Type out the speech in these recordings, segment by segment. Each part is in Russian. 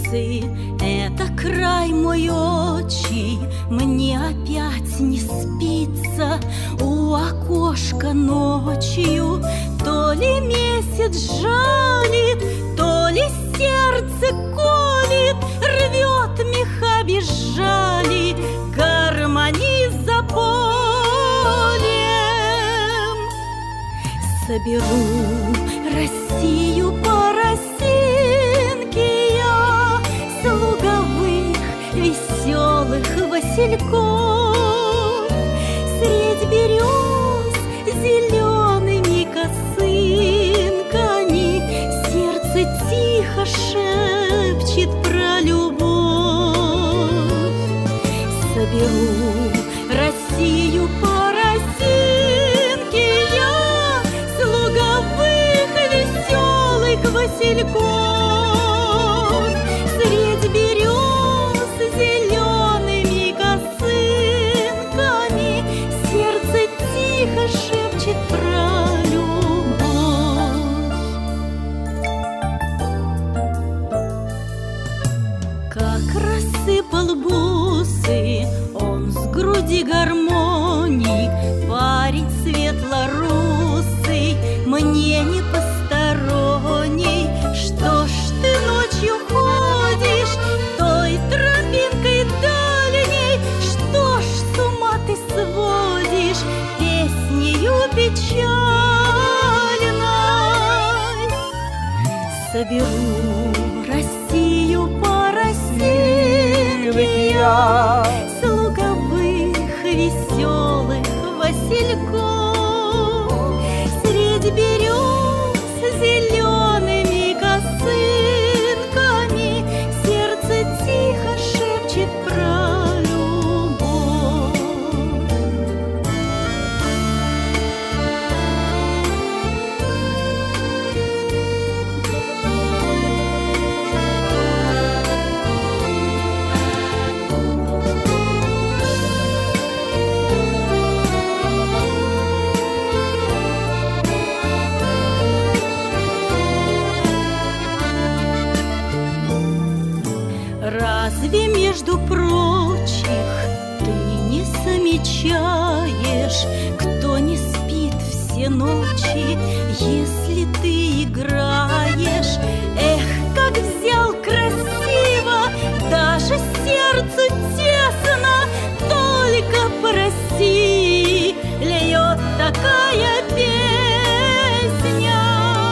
бусы, это край мой отчий, мне опять не спится у окошка ночью. То ли месяц жалит, то ли сердце колит, рвет меха без жали, гармонист за полем. Соберу Россию по росинке я с луговых веселых васильков, средь берез зелеными косынками сердце тихо шепчет про любовь. Соберу Россию по росинке я с луговых веселых васильков, средь берез зелеными косынками сердце тихо шепчет про любовь. Как рассыпал бусы он с груди гармоник, парень светлорусый, мне не посторонний. Что ж ты ночью ходишь той тропинкой дальней? Что ж с ума ты сводишь песнею печальной? Соберу Россию по росинке я с луговых веселых васильков, средь берез зелеными косынками сердце тихо шепчет про любовь. Разве, между прочих, ты не замечаешь, кто не спит все ночи, если ты играешь? Эх, как взял красиво, даже сердцу тесно, только по России льет такая песня.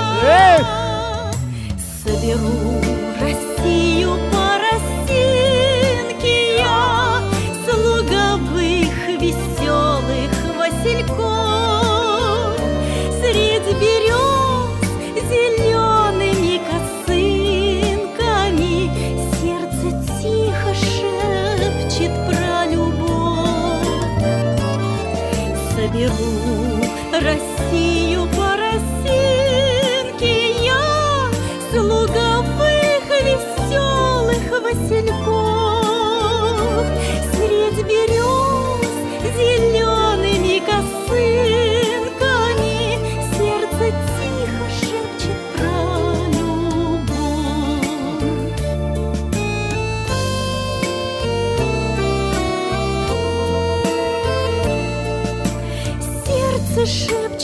Соберу Россию по росинке я с луговых веселых васильков, средь берез зелеными косынками сердце тихо шепчет про любовь. Соберу Россию по росинке я с луговых веселых васильков, средь берез зелеными косынками сердце тихо шепчет про любовь. Сердце шепчет